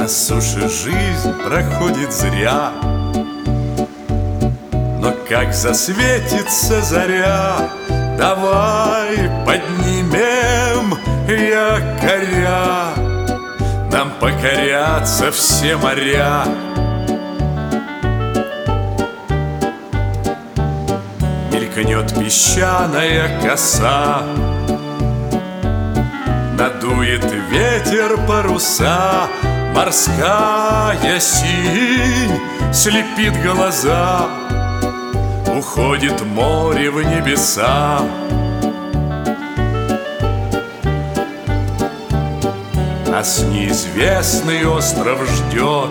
На суше жизнь проходит зря, но как засветится заря, давай поднимем якоря, нам покорятся все моря. Мелькнет песчаная коса, надует ветер паруса, морская синь слепит глаза, уходит море в небеса. Нас неизвестный остров ждет,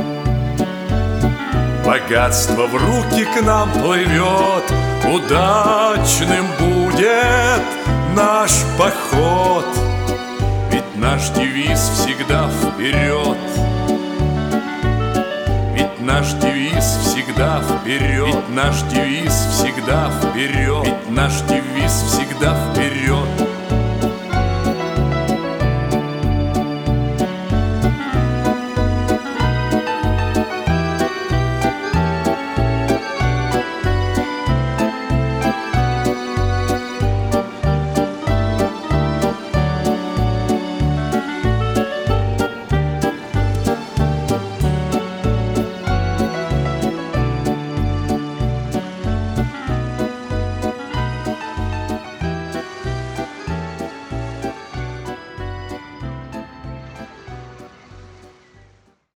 богатство в руки к нам плывет, удачным будет наш поход, ведь наш девиз всегда вперед. Ведь наш девиз всегда вперед. Ведь наш девиз всегда вперед. Ведь наш девиз всегда вперед.